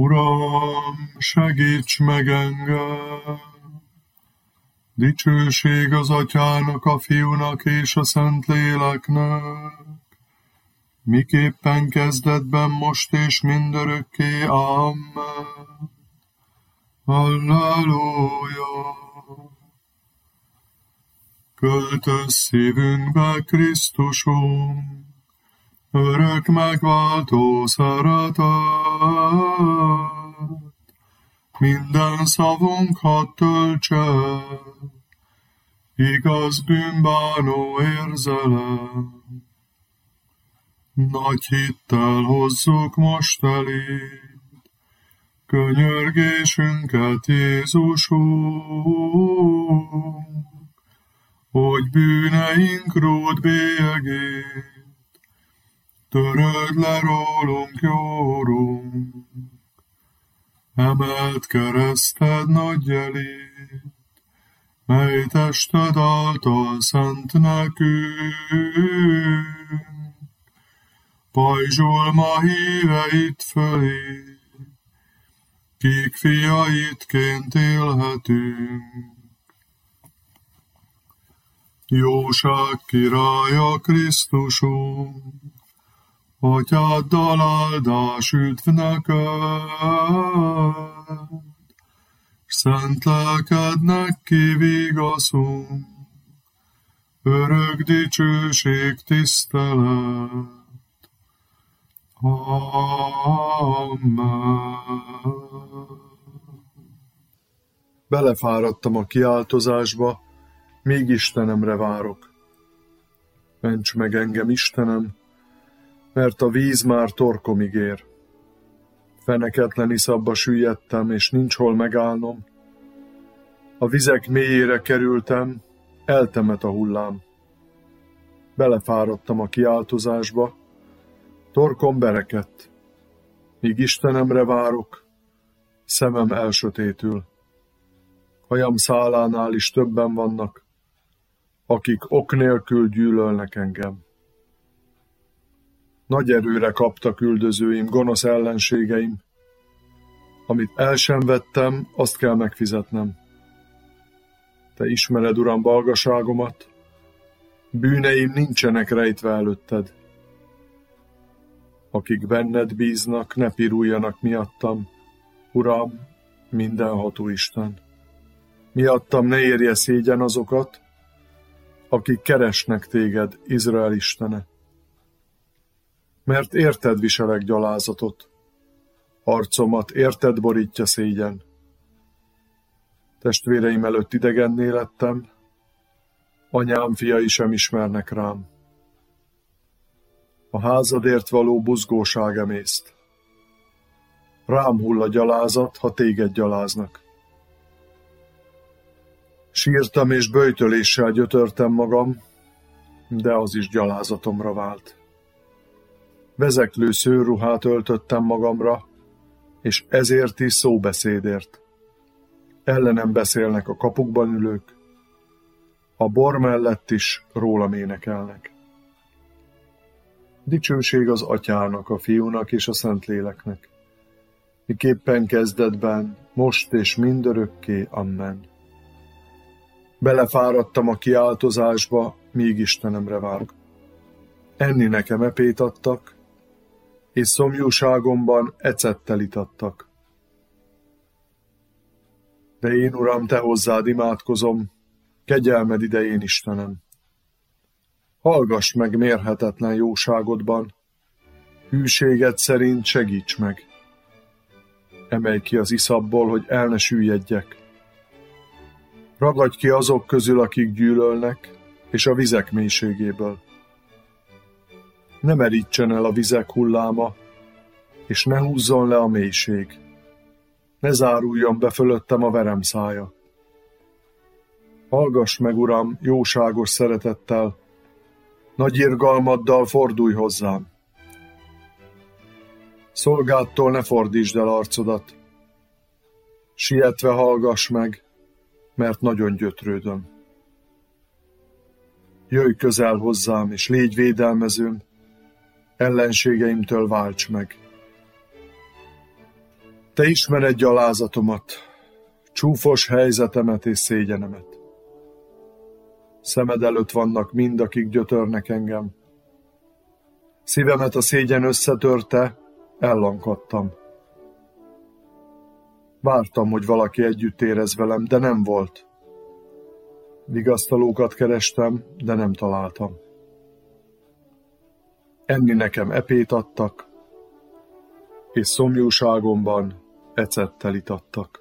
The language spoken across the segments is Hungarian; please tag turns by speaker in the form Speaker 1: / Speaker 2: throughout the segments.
Speaker 1: Uram, segíts meg engem! Dicsőség az Atyának, a Fiúnak és a Szentléleknek, miképpen kezdetben, most és mindörökké. Amen. Halleluja! Költöz szívünkbe, Krisztusunk, örök megváltó szeretet. Minden szavunk hadd töltse igaz bűnbánó érzelem. Nagy hittel hozzuk most eléd könyörgésünket, Jézusunk, hogy bűneink ród bélyegét töröld le rólunk, jó Urunk. Emelt kereszted nagy jelét, mely tested által szent nekünk. Pajzsol ma híveit fölé, kik fiaidként élhetünk. Jóság királya Krisztusunk, Atyáddal áldás üdv neked, s szent lelkednek kivigaszunk, örök dicsőség, tisztelet. Amen. Belefáradtam a kiáltozásba, még Istenemre várok. Ments meg engem, Istenem, mert a víz már torkomig ér. Feneketlen iszapba süllyedtem, és nincs hol megállnom. A vizek mélyére kerültem, eltemet a hullám. Belefáradtam a kiáltozásba, torkom berekedt. Míg Istenemre várok, szemem elsötétül. Hajam szálánál is többen vannak, akik ok nélkül gyűlölnek engem. Nagy erőre kaptak üldözőim, gonosz ellenségeim. Amit el sem vettem, azt kell megfizetnem. Te ismered, Uram, balgaságomat, bűneim nincsenek rejtve előtted. Akik benned bíznak, ne piruljanak miattam, Uram, mindenható Isten. Miattam ne érje szégyen azokat, akik keresnek téged, Izrael Istene. Mert érted viselek gyalázatot, arcomat érted borítja szégyen. Testvéreim előtt idegenné lettem, anyám fiai sem ismernek rám. A házadért való buzgóság emészt. Rám hull a gyalázat, ha téged gyaláznak. Sírtam és böjtöléssel gyötörtem magam, de az is gyalázatomra vált. Vezeklő szőrruhát öltöttem magamra, és ezért is szóbeszédért. Ellenem beszélnek a kapukban ülők, a bor mellett is rólam énekelnek. Dicsőség az Atyának, a Fiúnak és a Szentléleknek, miképpen kezdetben, most és mindörökké. Amen. Belefáradtam a kiáltozásba, míg Istenemre várok. Enni nekem epét adtak, és szomjúságomban ecettel itattak. De én, Uram, te hozzád imádkozom, kegyelmed idején, Istenem. Hallgass meg mérhetetlen jóságodban, hűséged szerint segíts meg. Emelj ki az iszapból, hogy el ne süllyedjek. Ragadj ki azok közül, akik gyűlölnek, és a vizek mélységéből. Ne merítsen el a vizek hulláma, és ne húzzon le a mélység. Ne záruljon be fölöttem a verem szája. Hallgass meg, Uram, jóságos szeretettel, nagy irgalmaddal fordulj hozzám. Szolgádtól ne fordítsd el arcodat. Sietve hallgass meg, mert nagyon gyötrődöm. Jöjj közel hozzám, és légy védelmezőm, ellenségeimtől válts meg. Te ismered gyalázatomat, csúfos helyzetemet és szégyenemet. Szemed előtt vannak mind, akik gyötörnek engem. Szívemet a szégyen összetörte, ellankadtam. Vártam, hogy valaki együtt érez velem, de nem volt. Vigasztalókat kerestem, de nem találtam. Enni nekem epét adtak, és szomjúságomban ecettel itattak.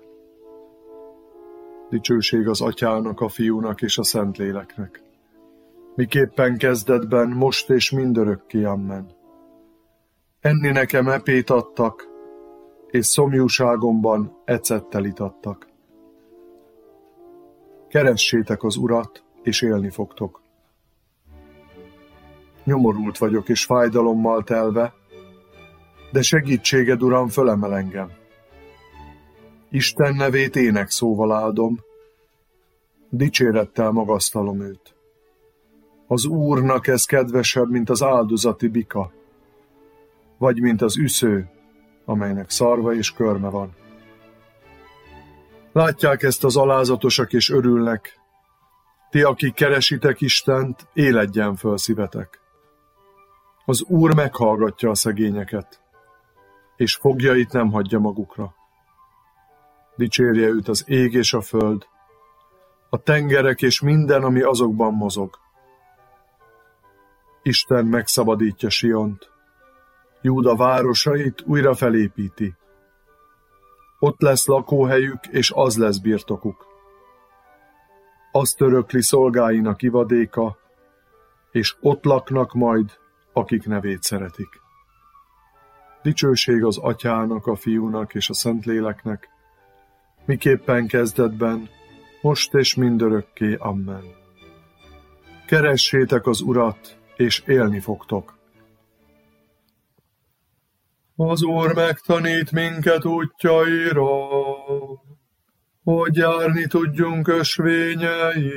Speaker 1: Dicsőség az Atyának, a Fiúnak és a Szentléleknek. Miképpen kezdetben, most és mindörökké, amen. Enni nekem epét adtak, és szomjúságomban ecettel itattak. Keressétek az Urat, és élni fogtok. Nyomorult vagyok és fájdalommal telve, de segítséged, Uram, fölemel engem. Isten nevét énekszóval áldom, dicsérettel magasztalom őt. Az Úrnak ez kedvesebb, mint az áldozati bika, vagy mint az üsző, amelynek szarva és körme van. Látják ezt az alázatosak és örülnek. Ti, akik keresitek Istent, éledjen föl szívetek. Az Úr meghallgatja a szegényeket, és foglyait nem hagyja magukra. Dicsérje őt az ég és a föld, a tengerek és minden, ami azokban mozog. Isten megszabadítja Siont, Júda városait újra felépíti. Ott lesz lakóhelyük, és az lesz birtokuk. Azt örökli szolgáinak ivadéka, és ott laknak majd, akik nevét szeretik. Dicsőség az Atyának, a Fiúnak és a Szentléleknek, miképpen kezdetben, most és mindörökké, amen. Keressétek az Urat, és élni fogtok. Az Úr megtanít minket útjaira, hogy járni tudjunk ösvényein.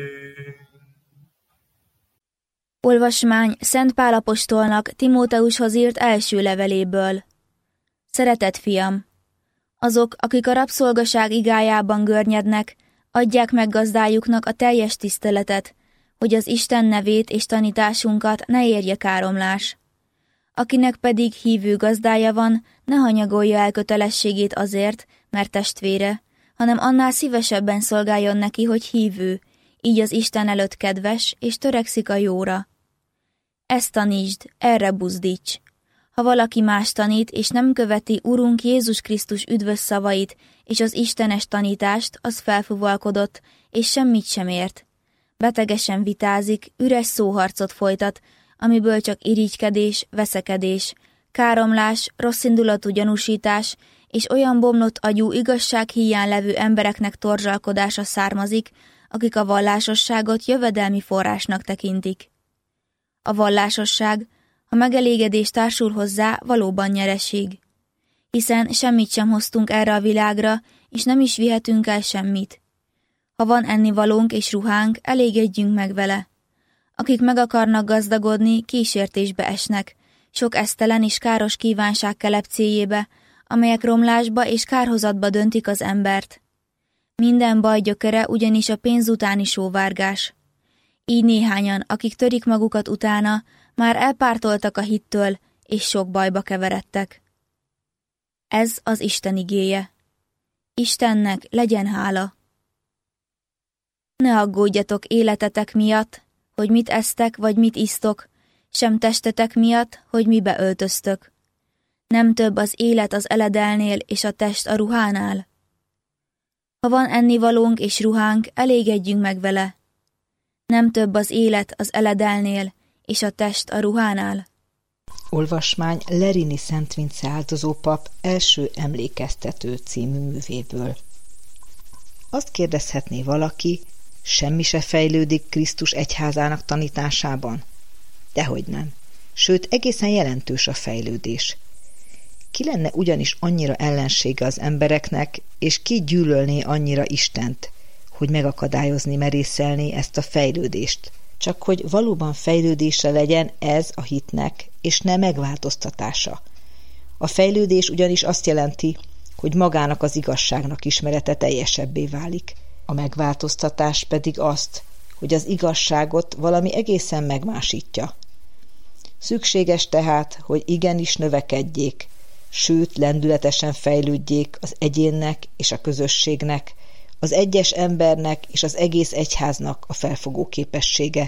Speaker 2: Olvasmány Szent Pál apostolnak Timóteushoz írt első leveléből. Szeretett fiam! Azok, akik a rabszolgaság igájában görnyednek, adják meg gazdájuknak a teljes tiszteletet, hogy az Isten nevét és tanításunkat ne érje káromlás. Akinek pedig hívő gazdája van, ne hanyagolja el kötelességét azért, mert testvére, hanem annál szívesebben szolgáljon neki, hogy hívő, így az Isten előtt kedves, és törekszik a jóra. Ezt tanítsd, erre buzdíts. Ha valaki más tanít, és nem követi Urunk Jézus Krisztus üdvös szavait, és az istenes tanítást, az felfuvalkodott, és semmit sem ért. Betegesen vitázik, üres szóharcot folytat, amiből csak irigykedés, veszekedés, káromlás, rosszindulatú gyanúsítás és olyan bomlott agyú igazsághíján levő embereknek torzsalkodása származik, akik a vallásosságot jövedelmi forrásnak tekintik. A vallásosság, ha megelégedés társul hozzá, valóban nyereség. Hiszen semmit sem hoztunk erre a világra, és nem is vihetünk el semmit. Ha van ennivalónk és ruhánk, elégedjünk meg vele. Akik meg akarnak gazdagodni, kísértésbe esnek, sok esztelen és káros kívánság kelepcéjébe, amelyek romlásba és kárhozatba döntik az embert. Minden baj gyökere ugyanis a pénz utáni sóvárgás. Így néhányan, akik törik magukat utána, már elpártoltak a hittől, és sok bajba keveredtek. Ez az Isten igéje. Istennek legyen hála. Ne aggódjatok életetek miatt, hogy mit esztek vagy mit isztok, sem testetek miatt, hogy mibe öltöztök. Nem több az élet az eledelnél és a test a ruhánál? Ha van ennivalónk és ruhánk, elégedjünk meg vele. Nem több az élet az eledelnél és a test a ruhánál?
Speaker 3: Olvasmány Lerini Szent Vince áldozópap első emlékeztető című művéből. Azt kérdezhetné valaki, semmi se fejlődik Krisztus egyházának tanításában? Dehogy nem. Sőt, egészen jelentős a fejlődés. Ki lenne ugyanis annyira ellensége az embereknek, és ki gyűlölné annyira Istent, hogy megakadályozni merészelné ezt a fejlődést? Csak hogy valóban fejlődésre legyen ez a hitnek, és ne megváltoztatása. A fejlődés ugyanis azt jelenti, hogy magának az igazságnak ismerete teljesebbé válik. A megváltoztatás pedig azt, hogy az igazságot valami egészen megmásítja. Szükséges tehát, hogy igenis növekedjék, sőt lendületesen fejlődjék az egyénnek és a közösségnek, az egyes embernek és az egész egyháznak a felfogó képessége,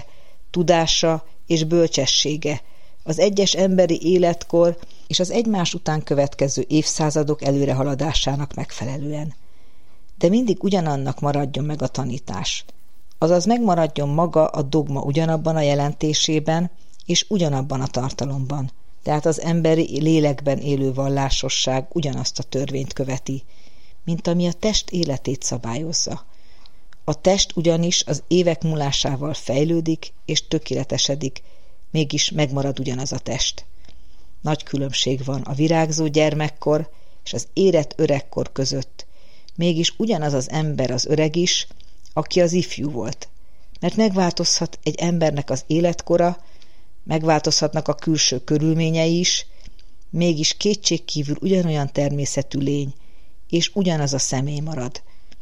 Speaker 3: tudása és bölcsessége, az egyes emberi életkor és az egymás után következő évszázadok előrehaladásának megfelelően. De mindig ugyanannak maradjon meg a tanítás, azaz megmaradjon maga a dogma ugyanabban a jelentésében és ugyanabban a tartalomban, tehát az emberi lélekben élő vallásosság ugyanazt a törvényt követi, mint ami a test életét szabályozza. A test ugyanis az évek múlásával fejlődik és tökéletesedik, mégis megmarad ugyanaz a test. Nagy különbség van a virágzó gyermekkor és az érett öregkor között, mégis ugyanaz az ember az öreg is, aki az ifjú volt, mert megváltozhat egy embernek az életkora, megváltozhatnak a külső körülményei is, mégis kétségkívül ugyanolyan természetű lény, és ugyanaz a személy marad.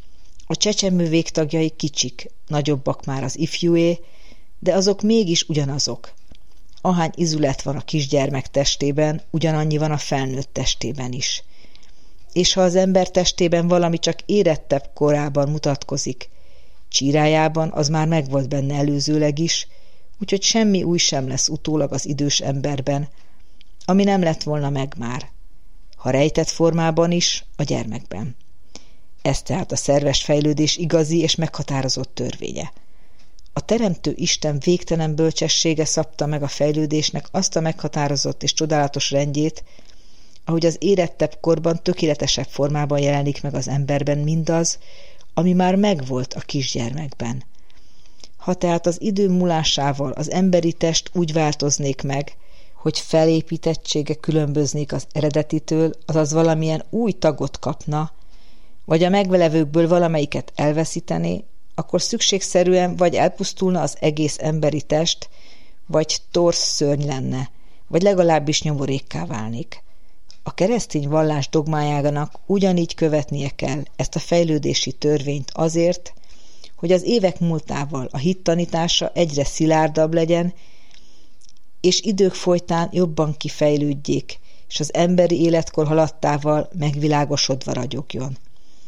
Speaker 3: A csecsemő végtagjai kicsik, nagyobbak már az ifjúé, de azok mégis ugyanazok. Ahány izület van a kisgyermek testében, ugyanannyi van a felnőtt testében is. És ha az ember testében valami csak érettebb korában mutatkozik, csírájában az már megvolt benne előzőleg is, úgyhogy semmi új sem lesz utólag az idős emberben, ami nem lett volna meg már, ha rejtett formában is, a gyermekben. Ez tehát a szerves fejlődés igazi és meghatározott törvénye. A teremtő Isten végtelen bölcsessége szabta meg a fejlődésnek azt a meghatározott és csodálatos rendjét, ahogy az érettebb korban tökéletesebb formában jelenik meg az emberben mindaz, ami már megvolt a kisgyermekben. Ha tehát az idő múlásával az emberi test úgy változnék meg, hogy felépítettsége különböznék az eredetitől, azaz valamilyen új tagot kapna, vagy a megvelevőkből valamelyiket elveszítené, akkor szükségszerűen vagy elpusztulna az egész emberi test, vagy torz szörny lenne, vagy legalábbis nyomorékká válnék. A keresztény vallás dogmájának ugyanígy követnie kell ezt a fejlődési törvényt azért, hogy az évek múltával a hit tanítása egyre szilárdabb legyen, és idők folytán jobban kifejlődjék, és az emberi életkor haladtával megvilágosodva ragyogjon.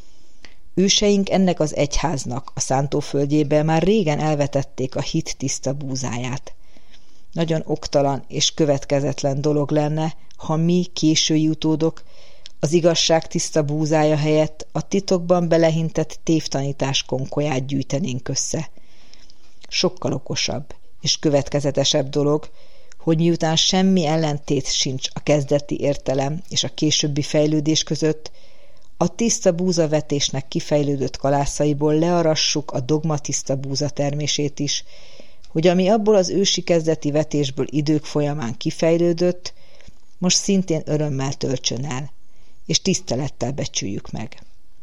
Speaker 3: Őseink ennek az egyháznak a szántóföldjében már régen elvetették a hit tiszta búzáját. Nagyon oktalan és következetlen dolog lenne, ha mi, késői utódok, az igazság tiszta búzája helyett a titokban belehintett tévtanítás konkolyát gyűjtenénk össze. Sokkal okosabb és következetesebb dolog, hogy miután semmi ellentét sincs a kezdeti értelem és a későbbi fejlődés között, a tiszta búzavetésnek kifejlődött kalászaiból learassuk a dogma tiszta búza termését is, hogy ami abból az ősi kezdeti vetésből idők folyamán kifejlődött, most szintén örömmel töltsön el, és tisztelettel becsüljük meg.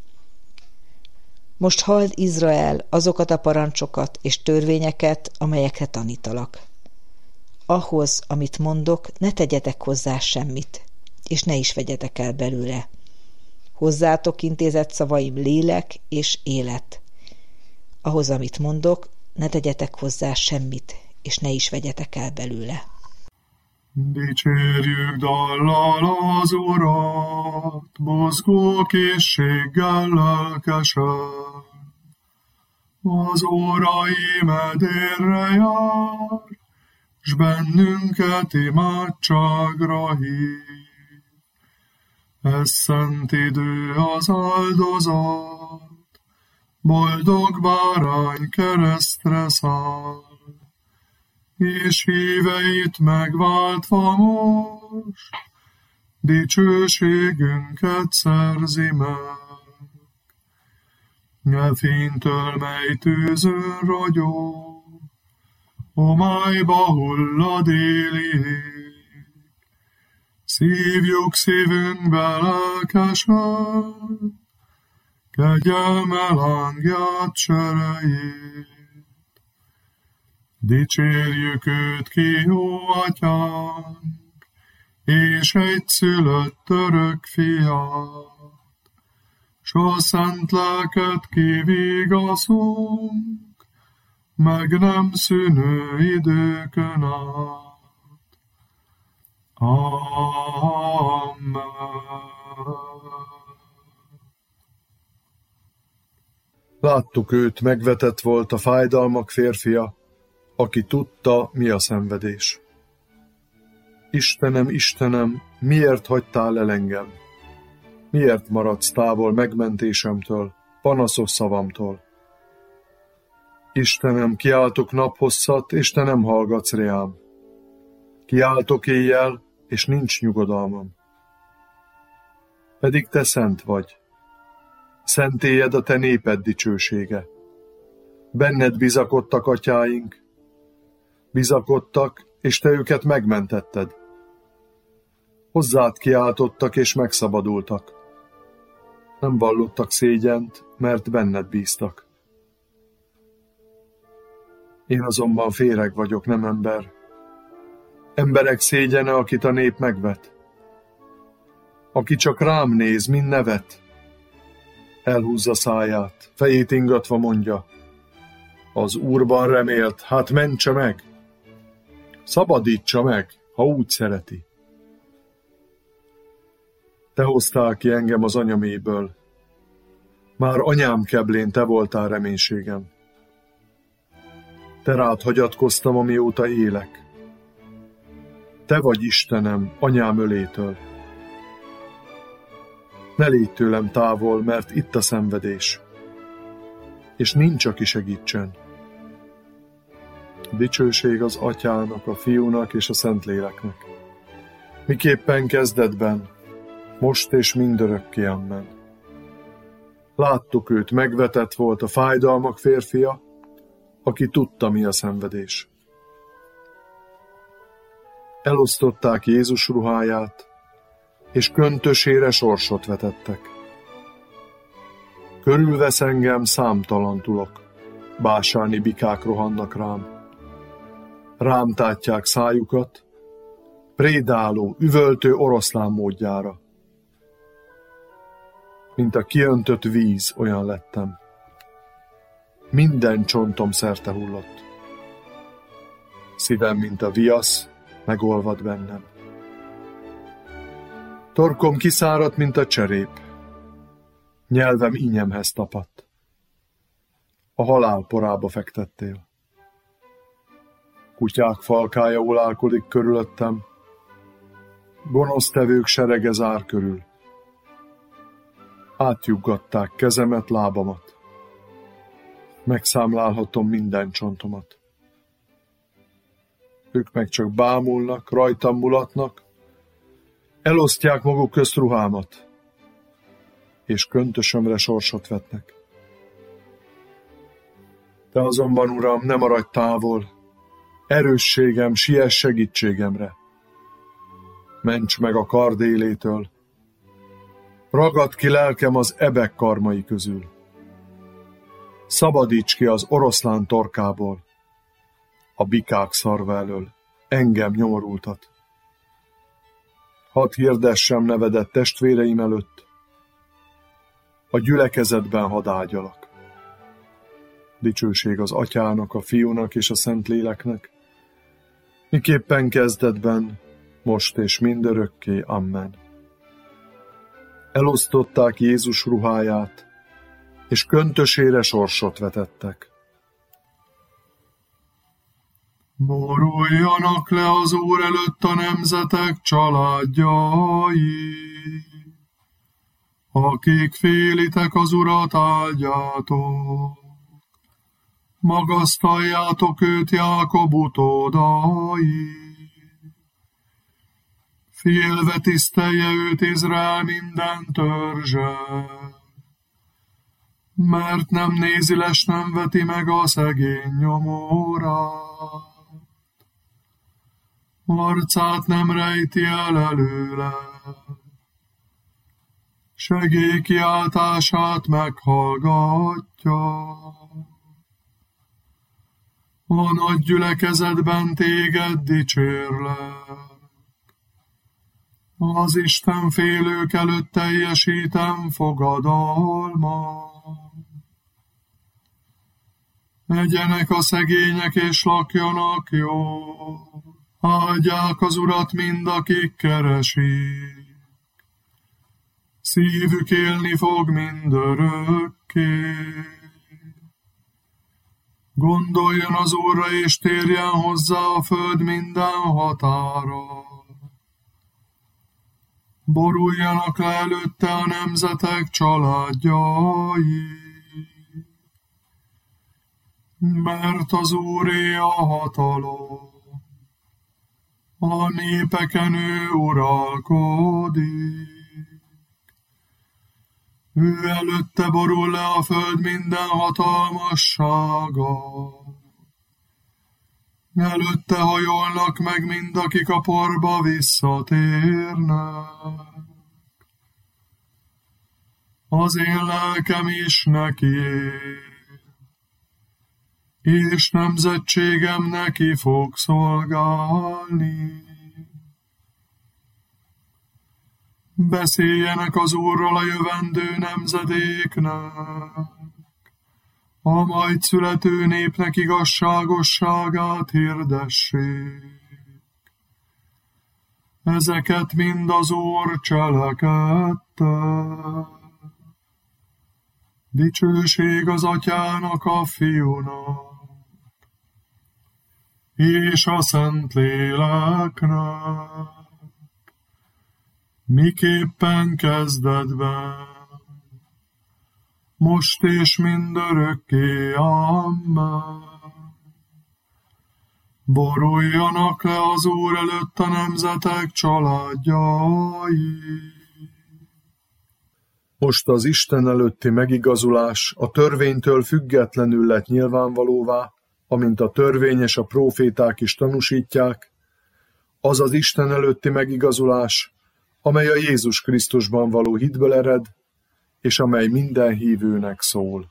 Speaker 3: Most halld, Izrael, azokat a parancsokat és törvényeket, amelyekre tanítalak. Ahhoz, amit mondok, ne tegyetek hozzá semmit, és ne is vegyetek el belőle. Hozzátok intézett szavaim lélek és élet. Ahhoz, amit mondok, ne tegyetek hozzá semmit, és ne is vegyetek el belőle.
Speaker 1: Dicsérjük dallal az Urat, mozgó készséggel lelkesen. Az órai medérre jár, s bennünket imádságra hív. Ez szent idő az áldozat, boldog bárány keresztre száll, és híveit megváltva most, dicsőségünket szerzi meg. E fénytől, mely tűzön ragyog, homályba hullad éli ég, szívjuk szívünkbe lelkesen, kegyelme lángját cserejét. Dicsérjük őt ki, jó atyánk, és egyszülött örök fiát, a szent lelket kivigaszunk, meg nem szűnő időkön át. Amen. Láttuk őt, megvetett volt a fájdalmak férfia, aki tudta, mi a szenvedés. Istenem, Istenem, miért hagytál el engem? Miért maradsz távol megmentésemtől, panaszos szavamtól? Istenem, kiáltok naphosszat, és te nem hallgatsz reám. Kiáltok éjjel, és nincs nyugodalmam. Pedig te szent vagy. Szentélyed a te néped dicsősége. Benned bizakodtak atyáink. Bizakodtak, és te őket megmentetted. Hozzád kiáltottak, és megszabadultak. Nem vallottak szégyent, mert benned bíztak. Én azonban féreg vagyok, nem ember. Emberek szégyene, akit a nép megvet. Aki csak rám néz, mind nevet. Elhúzza száját, fejét ingatva mondja. Az Úrban remélt, hát mentse meg. Szabadítsa meg, ha úgy szereti. Te hoztál ki engem az anyaméből. Már anyám keblén te voltál reménységem. Te rád hagyatkoztam, amióta élek. Te vagy Istenem, anyám ölétől. Ne légy tőlem távol, mert itt a szenvedés. És nincs, aki segítsen. Dicsőség az Atyának, a Fiúnak és a Szentléleknek. Miképpen kezdetben, most és mindörökké, amen. Láttuk őt, megvetett volt a fájdalmak férfia, aki tudta, mi a szenvedés. Elosztották Jézus ruháját, és köntösére sorsot vetettek. Körülvesz engem számtalan tulok, básáni bikák rohannak rám. Rám tátják szájukat, prédáló, üvöltő oroszlán módjára. Mint a kiöntött víz, olyan lettem. Minden csontom szerte hullott. Szívem, mint a viasz, megolvad bennem. Torkom kiszáradt, mint a cserép. Nyelvem ínyemhez tapadt. A halál porába fektettél. Kutyák falkája ulálkodik körülöttem. Gonosztevők serege zár körül. Átjuggatták kezemet, lábamat. Megszámlálhatom minden csontomat. Ők meg csak bámulnak, rajtam mulatnak, elosztják maguk közt ruhámat, és köntösömre sorsot vetnek. Te azonban, Uram, ne maradj távol, erősségem, siess segítségemre. Ments meg a kard élétől, ragadd ki lelkem az ebek karmai közül. Szabadíts ki az oroszlán torkából, a bikák szarva elől, engem nyomorultat. Hadd hirdessem nevedet testvéreim előtt, a gyülekezetben hadd ágyalak. Dicsőség az Atyának, a Fiúnak és a Szentléleknek, miképpen kezdetben, most és mindörökké, amen. Elosztották Jézus ruháját, és köntösére sorsot vetettek. Boruljanak le az Úr előtt a nemzetek családjai, akik félitek az Urat, áldjátok. Magasztaljátok őt, Jákob utódai. Félve tisztelje őt Izrael minden törzse, mert nem nézi les, nem veti meg a szegény nyomorát. Arcát nem rejti el előle, segélykiáltását meghallgatja. A nagy gyülekezetben téged dicsérlek, Az Isten félők előtt teljesítem fogadalmat. Egyenek a szegények és lakjanak jól, áldják az Urat mind, akik keresik. Szívük élni fog mindörökké. Gondoljon az Úrra és térjen hozzá a föld minden határa. Boruljanak le előtte a nemzetek családjai, mert az Úré a hatalom, a népeken ő uralkodik. Ő előtte borul le a föld minden hatalmassága. Előtte hajolnak meg mind, akik a porba visszatérnek. Az én lelkem is neki és nemzetségem neki fog szolgálni. Beszéljenek az Úrról a jövendő nemzedéknek, a majd születő népnek igazságosságát hirdessék. Ezeket mind az Úr cselekedte. Dicsőség az Atyának, a Fiúnak, és a Szentléleknek, miképpen kezdetben, most és mindörökké. Amen. Boruljanak le az Úr előtt a nemzetek családjai. Most az Isten előtti megigazulás a törvénytől függetlenül lett nyilvánvalóvá, amint a törvény és a próféták is tanúsítják, az az Isten előtti megigazulás, amely a Jézus Krisztusban való hitből ered, és amely minden hívőnek szól.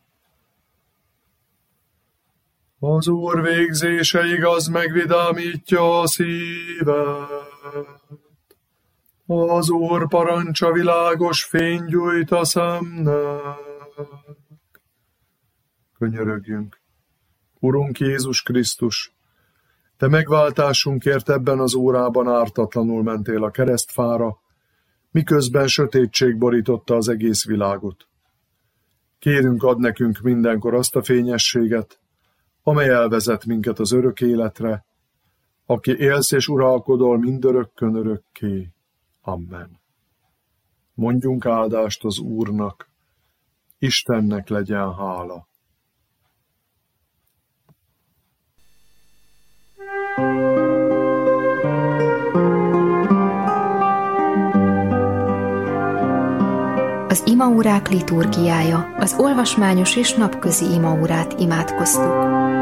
Speaker 1: Az Úr végzése igaz, megvidámítja a szívet. Az Úr parancsa világos fény gyújt a szemnek. Könyörögjünk. Urunk Jézus Krisztus, Te megváltásunkért ebben az órában ártatlanul mentél a keresztfára, miközben sötétség borította az egész világot. Kérünk, add nekünk mindenkor azt a fényességet, amely elvezet minket az örök életre, aki élsz és uralkodol mindörökkön örökké. Amen. Mondjunk áldást az Úrnak, Istennek legyen hála.
Speaker 4: Az imaórák liturgiája, az olvasmányos és napközi imaórát imádkoztuk.